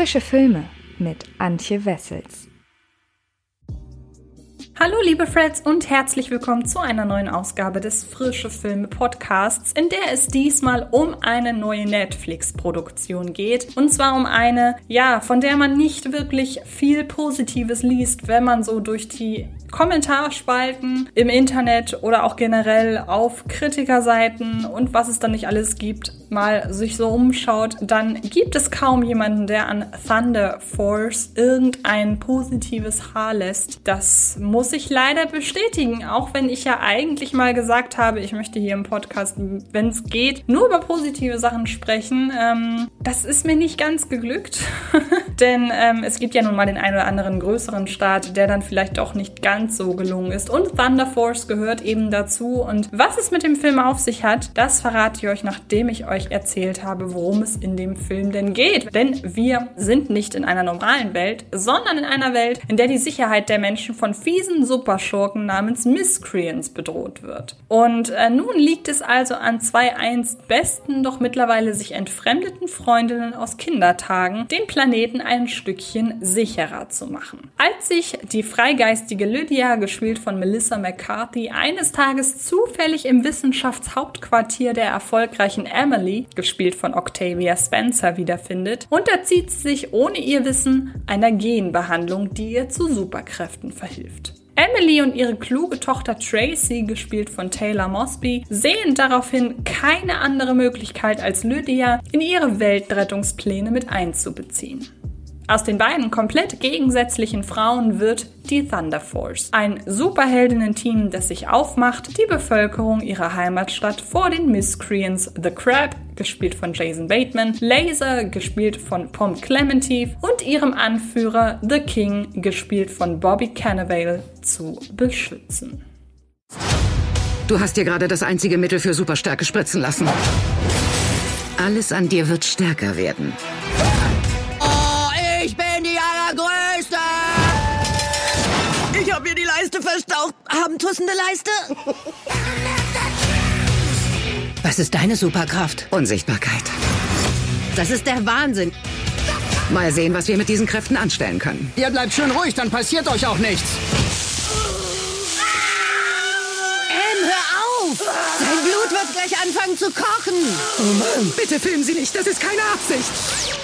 Frische Filme mit Antje Wessels. Hallo liebe Freds und herzlich willkommen zu einer neuen Ausgabe des Frische Filme Podcasts, in der es diesmal um eine neue Netflix-Produktion geht. Und zwar um eine, von der man nicht wirklich viel Positives liest, wenn man so durch die Kommentarspalten im Internet oder auch generell auf Kritikerseiten und was es dann nicht alles gibt, mal sich so umschaut, dann gibt es kaum jemanden, der an Thunder Force irgendein positives Haar lässt. Das muss ich leider bestätigen, auch wenn ich ja eigentlich mal gesagt habe, ich möchte hier im Podcast, wenn es geht, nur über positive Sachen sprechen. Das ist mir nicht ganz geglückt, denn es gibt ja nun mal den einen oder anderen größeren Start, der dann vielleicht doch nicht ganz so gelungen ist. Und Thunder Force gehört eben dazu. Und was es mit dem Film auf sich hat, das verrate ich euch, nachdem ich euch erzählt habe, worum es in dem Film denn geht. Denn wir sind nicht in einer normalen Welt, sondern in einer Welt, in der die Sicherheit der Menschen von fiesen Superschurken namens Miscreants bedroht wird. Und nun liegt es also an zwei einst besten, doch mittlerweile sich entfremdeten Freundinnen aus Kindertagen, den Planeten ein Stückchen sicherer zu machen. Als sich die freigeistige Lydia, gespielt von Melissa McCarthy, eines Tages zufällig im Wissenschaftshauptquartier der erfolgreichen Emily, gespielt von Octavia Spencer, wiederfindet, unterzieht sie sich ohne ihr Wissen einer Genbehandlung, die ihr zu Superkräften verhilft. Emily und ihre kluge Tochter Tracy, gespielt von Taylor Mosby, sehen daraufhin keine andere Möglichkeit als Lydia in ihre Weltrettungspläne mit einzubeziehen. Aus den beiden komplett gegensätzlichen Frauen wird die Thunder Force, ein Superheldinnen-Team, das sich aufmacht, die Bevölkerung ihrer Heimatstadt vor den Miscreants The Crab, gespielt von Jason Bateman, Laser, gespielt von Pom Klementieff, und ihrem Anführer The King, gespielt von Bobby Cannavale, zu beschützen. Du hast dir gerade das einzige Mittel für Superstärke spritzen lassen. Alles an dir wird stärker werden. Ich bin die Allergrößte! Ich hab mir die Leiste verstaucht. Abendtussende Leiste? Was ist deine Superkraft? Unsichtbarkeit. Das ist der Wahnsinn. Mal sehen, was wir mit diesen Kräften anstellen können. Ihr bleibt schön ruhig, dann passiert euch auch nichts. Hör auf! Sein Blut wird gleich anfangen zu kochen. Oh Mann, bitte filmen Sie nicht, das ist keine Absicht.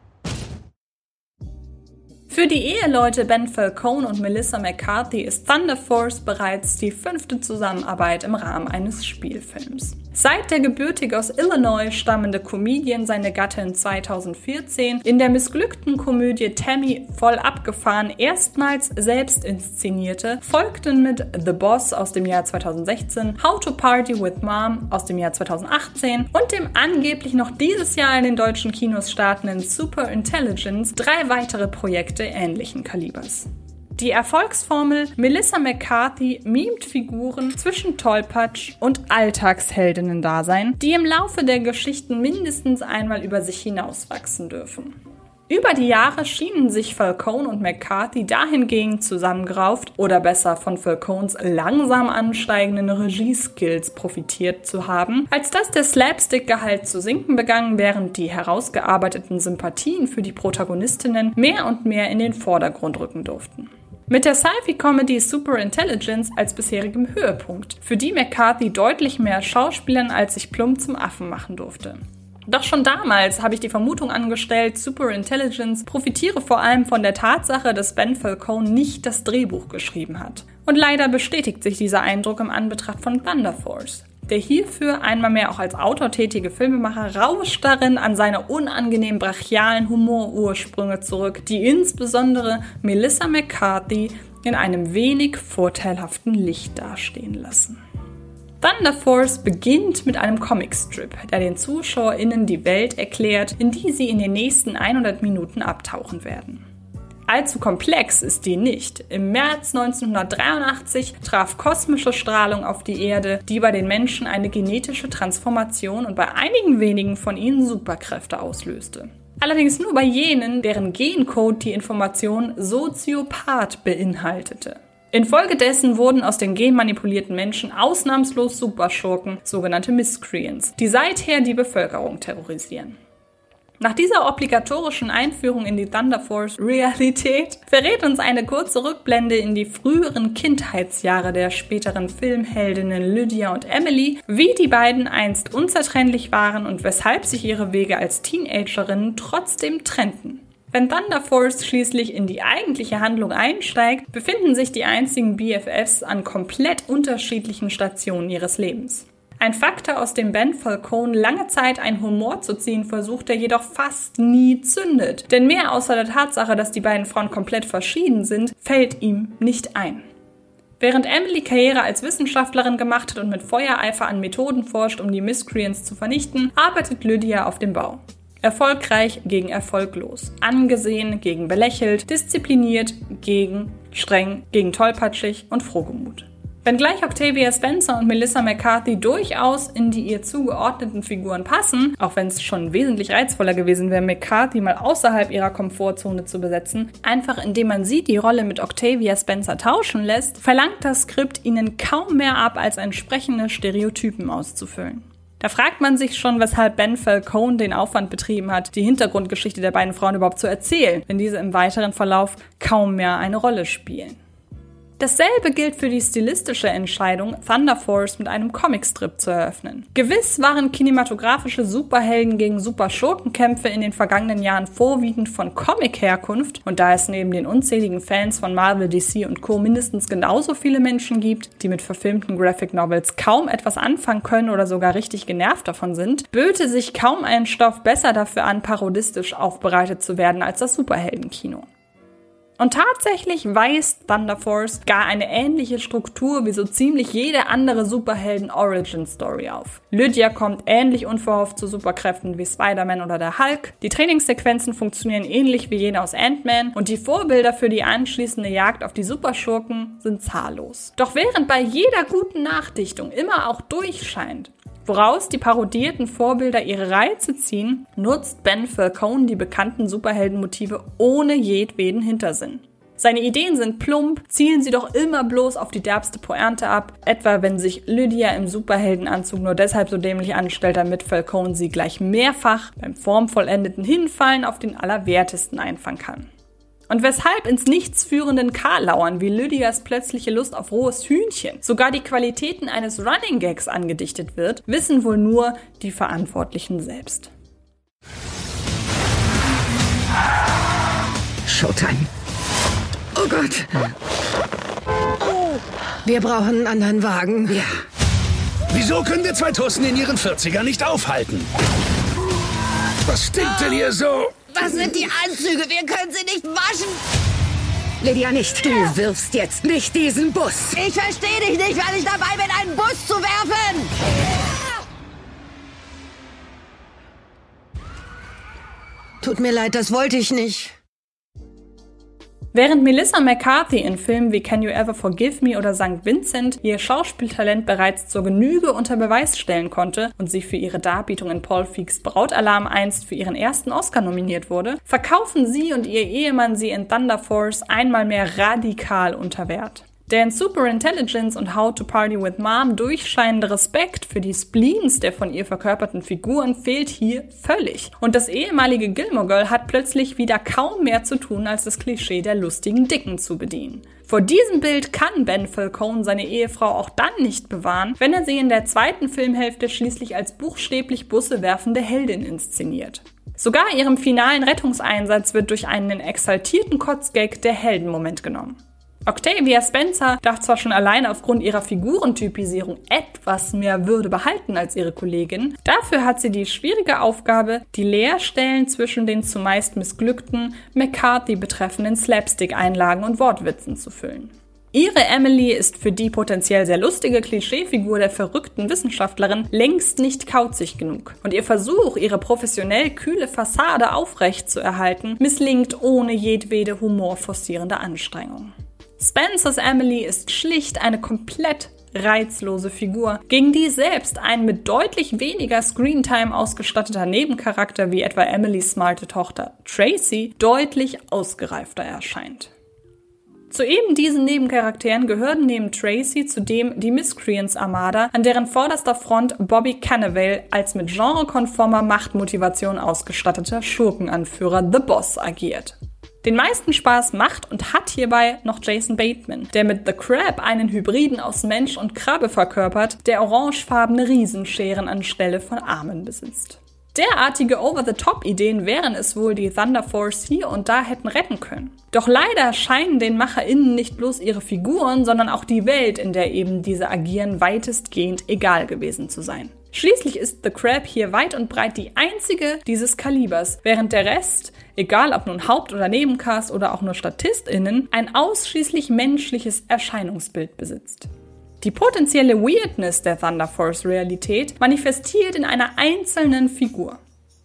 Für die Eheleute Ben Falcone und Melissa McCarthy ist Thunder Force bereits die 5. Zusammenarbeit im Rahmen eines Spielfilms. Seit der gebürtig aus Illinois stammende Comedian seine Gattin 2014 in der missglückten Komödie Tammy voll abgefahren erstmals selbst inszenierte, folgten mit The Boss aus dem Jahr 2016, How to Party with Mom aus dem Jahr 2018 und dem angeblich noch dieses Jahr in den deutschen Kinos startenden Super Intelligence 3 weitere Projekte ähnlichen Kalibers. Die Erfolgsformel Melissa McCarthy mimt Figuren zwischen Tollpatsch und Alltagsheldinnen-Dasein, die im Laufe der Geschichten mindestens einmal über sich hinauswachsen dürfen. Über die Jahre schienen sich Falcone und McCarthy dahingehend zusammengerauft oder besser von Falcones langsam ansteigenden Regieskills profitiert zu haben, als dass der Slapstick-Gehalt zu sinken begann, während die herausgearbeiteten Sympathien für die Protagonistinnen mehr und mehr in den Vordergrund rücken durften. Mit der Sci-Fi-Comedy Super Intelligence als bisherigem Höhepunkt, für die McCarthy deutlich mehr Schauspielern als sich plump zum Affen machen durfte. Doch schon damals habe ich die Vermutung angestellt, Super Intelligence profitiere vor allem von der Tatsache, dass Ben Falcone nicht das Drehbuch geschrieben hat. Und leider bestätigt sich dieser Eindruck im Anbetracht von Thunder Force. Der hierfür einmal mehr auch als Autor tätige Filmemacher rauscht darin an seine unangenehm brachialen Humorursprünge zurück, die insbesondere Melissa McCarthy in einem wenig vorteilhaften Licht dastehen lassen. Thunder Force beginnt mit einem Comicstrip, der den ZuschauerInnen die Welt erklärt, in die sie in den nächsten 100 Minuten abtauchen werden. Allzu komplex ist die nicht. Im März 1983 traf kosmische Strahlung auf die Erde, die bei den Menschen eine genetische Transformation und bei einigen wenigen von ihnen Superkräfte auslöste. Allerdings nur bei jenen, deren Gencode die Information Soziopath beinhaltete. Infolgedessen wurden aus den genmanipulierten Menschen ausnahmslos Superschurken, sogenannte Miscreants, die seither die Bevölkerung terrorisieren. Nach dieser obligatorischen Einführung in die Thunder Force Realität verrät uns eine kurze Rückblende in die früheren Kindheitsjahre der späteren Filmheldinnen Lydia und Emily, wie die beiden einst unzertrennlich waren und weshalb sich ihre Wege als Teenagerinnen trotzdem trennten. Wenn Thunder Force schließlich in die eigentliche Handlung einsteigt, befinden sich die einzigen BFFs an komplett unterschiedlichen Stationen ihres Lebens. Ein Faktor, aus dem Ben Falcone lange Zeit einen Humor zu ziehen versucht, der jedoch fast nie zündet. Denn mehr außer der Tatsache, dass die beiden Frauen komplett verschieden sind, fällt ihm nicht ein. Während Emily Karriere als Wissenschaftlerin gemacht hat und mit Feuereifer an Methoden forscht, um die Miscreants zu vernichten, arbeitet Lydia auf dem Bau. Erfolgreich gegen erfolglos, angesehen gegen belächelt, diszipliniert gegen streng, gegen tollpatschig und frohgemut. Wenngleich Octavia Spencer und Melissa McCarthy durchaus in die ihr zugeordneten Figuren passen, auch wenn es schon wesentlich reizvoller gewesen wäre, McCarthy mal außerhalb ihrer Komfortzone zu besetzen, einfach indem man sie die Rolle mit Octavia Spencer tauschen lässt, verlangt das Skript ihnen kaum mehr ab, als entsprechende Stereotypen auszufüllen. Da fragt man sich schon, weshalb Ben Falcone den Aufwand betrieben hat, die Hintergrundgeschichte der beiden Frauen überhaupt zu erzählen, wenn diese im weiteren Verlauf kaum mehr eine Rolle spielen. Dasselbe gilt für die stilistische Entscheidung, Thunder Force mit einem Comicstrip zu eröffnen. Gewiss waren kinematografische Superhelden gegen Superschurkenkämpfe in den vergangenen Jahren vorwiegend von Comic-Herkunft, und da es neben den unzähligen Fans von Marvel, DC und Co. mindestens genauso viele Menschen gibt, die mit verfilmten Graphic Novels kaum etwas anfangen können oder sogar richtig genervt davon sind, böte sich kaum ein Stoff besser dafür an, parodistisch aufbereitet zu werden als das Superheldenkino. Und tatsächlich weist Thunder Force gar eine ähnliche Struktur wie so ziemlich jede andere Superhelden-Origin-Story auf. Lydia kommt ähnlich unverhofft zu Superkräften wie Spider-Man oder der Hulk, die Trainingssequenzen funktionieren ähnlich wie jene aus Ant-Man und die Vorbilder für die anschließende Jagd auf die Superschurken sind zahllos. Doch während bei jeder guten Nachdichtung immer auch durchscheint, woraus die parodierten Vorbilder ihre Reize ziehen, nutzt Ben Falcone die bekannten Superheldenmotive ohne jedweden Hintersinn. Seine Ideen sind plump, zielen sie doch immer bloß auf die derbste Pointe ab, etwa wenn sich Lydia im Superheldenanzug nur deshalb so dämlich anstellt, damit Falcone sie gleich mehrfach beim formvollendeten Hinfallen auf den Allerwertesten einfangen kann. Und weshalb ins Nichts führenden Karlauern wie Lydias plötzliche Lust auf rohes Hühnchen sogar die Qualitäten eines Running Gags angedichtet wird, wissen wohl nur die Verantwortlichen selbst. Showtime. Oh Gott. Wir brauchen einen anderen Wagen. Ja. Wieso können wir zwei Tussen in ihren 40ern nicht aufhalten? Was stinkt denn hier so? Was sind die Anzüge? Wir können sie nicht waschen. Lydia, nicht. Du wirfst jetzt nicht diesen Bus. Ich verstehe dich nicht, weil ich dabei bin, einen Bus zu werfen. Tut mir leid, das wollte ich nicht. Während Melissa McCarthy in Filmen wie Can You Ever Forgive Me oder St. Vincent ihr Schauspieltalent bereits zur Genüge unter Beweis stellen konnte und sie für ihre Darbietung in Paul Feig's Brautalarm einst für ihren ersten Oscar nominiert wurde, verkaufen sie und ihr Ehemann sie in Thunder Force einmal mehr radikal unter Wert. Der in Superintelligence und How to Party with Mom durchscheinende Respekt für die Spleens der von ihr verkörperten Figuren fehlt hier völlig. Und das ehemalige Gilmore Girl hat plötzlich wieder kaum mehr zu tun, als das Klischee der lustigen Dicken zu bedienen. Vor diesem Bild kann Ben Falcone seine Ehefrau auch dann nicht bewahren, wenn er sie in der zweiten Filmhälfte schließlich als buchstäblich Busse werfende Heldin inszeniert. Sogar ihrem finalen Rettungseinsatz wird durch einen exaltierten Kotzgag der Heldenmoment genommen. Octavia Spencer darf zwar schon alleine aufgrund ihrer Figurentypisierung etwas mehr Würde behalten als ihre Kollegin, dafür hat sie die schwierige Aufgabe, die Leerstellen zwischen den zumeist missglückten McCarthy betreffenden Slapstick-Einlagen und Wortwitzen zu füllen. Ihre Emily ist für die potenziell sehr lustige Klischeefigur der verrückten Wissenschaftlerin längst nicht kauzig genug. Und ihr Versuch, ihre professionell kühle Fassade aufrecht zu erhalten, misslingt ohne jedwede humorforcierende Anstrengung. Spencers Emily ist schlicht eine komplett reizlose Figur, gegen die selbst ein mit deutlich weniger Screentime ausgestatteter Nebencharakter wie etwa Emilys smarte Tochter Tracy deutlich ausgereifter erscheint. Zu eben diesen Nebencharakteren gehören neben Tracy zudem die Miscreants-Armada, an deren vorderster Front Bobby Cannavale als mit genrekonformer Machtmotivation ausgestatteter Schurkenanführer The Boss agiert. Den meisten Spaß macht und hat hierbei noch Jason Bateman, der mit The Crab einen Hybriden aus Mensch und Krabbe verkörpert, der orangefarbene Riesenscheren anstelle von Armen besitzt. Derartige Over-the-Top-Ideen wären es wohl, die Thunder Force hier und da hätten retten können. Doch leider scheinen den MacherInnen nicht bloß ihre Figuren, sondern auch die Welt, in der eben diese agieren, weitestgehend egal gewesen zu sein. Schließlich ist The Crab hier weit und breit die einzige dieses Kalibers, während der Rest, egal ob nun Haupt- oder Nebencast oder auch nur StatistInnen, ein ausschließlich menschliches Erscheinungsbild besitzt. Die potenzielle Weirdness der Thunder Force Realität manifestiert in einer einzelnen Figur.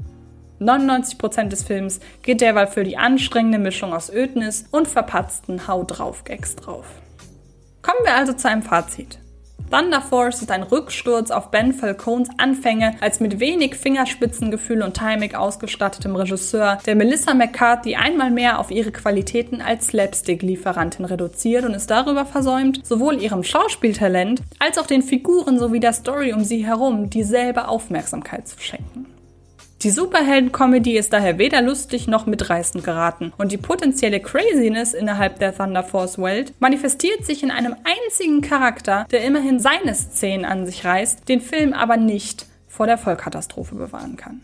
99% des Films geht derweil für die anstrengende Mischung aus Ödnis und verpatzten Hau-drauf-Gags drauf. Kommen wir also zu einem Fazit. Thunder Force ist ein Rücksturz auf Ben Falcones Anfänge als mit wenig Fingerspitzengefühl und Timing ausgestattetem Regisseur, der Melissa McCarthy einmal mehr auf ihre Qualitäten als Slapstick-Lieferantin reduziert und es darüber versäumt, sowohl ihrem Schauspieltalent als auch den Figuren sowie der Story um sie herum dieselbe Aufmerksamkeit zu schenken. Die Superhelden-Comedy ist daher weder lustig noch mitreißend geraten und die potenzielle Craziness innerhalb der Thunder Force-Welt manifestiert sich in einem einzigen Charakter, der immerhin seine Szenen an sich reißt, den Film aber nicht vor der Vollkatastrophe bewahren kann.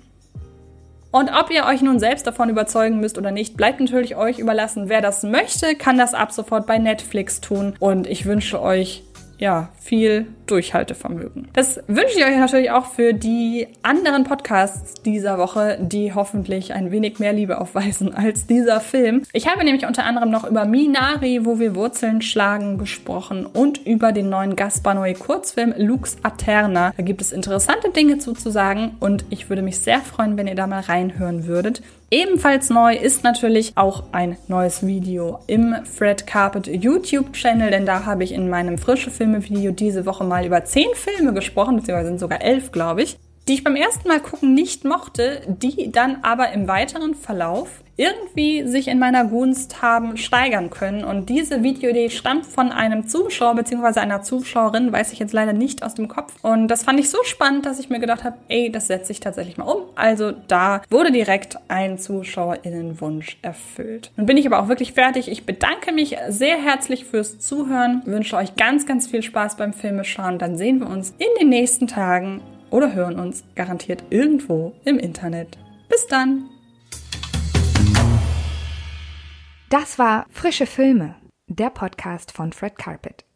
Und ob ihr euch nun selbst davon überzeugen müsst oder nicht, bleibt natürlich euch überlassen. Wer das möchte, kann das ab sofort bei Netflix tun und ich wünsche euch viel Durchhaltevermögen. Das wünsche ich euch natürlich auch für die anderen Podcasts dieser Woche, die hoffentlich ein wenig mehr Liebe aufweisen als dieser Film. Ich habe nämlich unter anderem noch über Minari, wo wir Wurzeln schlagen, gesprochen und über den neuen Gaspar Noé-Kurzfilm Lux Aeterna. Da gibt es interessante Dinge zu sagen und ich würde mich sehr freuen, wenn ihr da mal reinhören würdet. Ebenfalls neu ist natürlich auch ein neues Video im Fred Carpet YouTube-Channel, denn da habe ich in meinem frische Filme-Video diese Woche mal über 10 Filme gesprochen, beziehungsweise sind sogar 11, glaube ich, die ich beim ersten Mal gucken nicht mochte, die dann aber im weiteren Verlauf irgendwie sich in meiner Gunst haben steigern können. Und diese Videoidee stammt von einem Zuschauer bzw. einer Zuschauerin, weiß ich jetzt leider nicht aus dem Kopf. Und das fand ich so spannend, dass ich mir gedacht habe, das setze ich tatsächlich mal um. Also da wurde direkt ein ZuschauerInnenwunsch erfüllt. Nun bin ich aber auch wirklich fertig. Ich bedanke mich sehr herzlich fürs Zuhören, wünsche euch ganz, ganz viel Spaß beim Filmeschauen. Dann sehen wir uns in den nächsten Tagen oder hören uns garantiert irgendwo im Internet. Bis dann! Das war Frische Filme, der Podcast von Fred Carpet.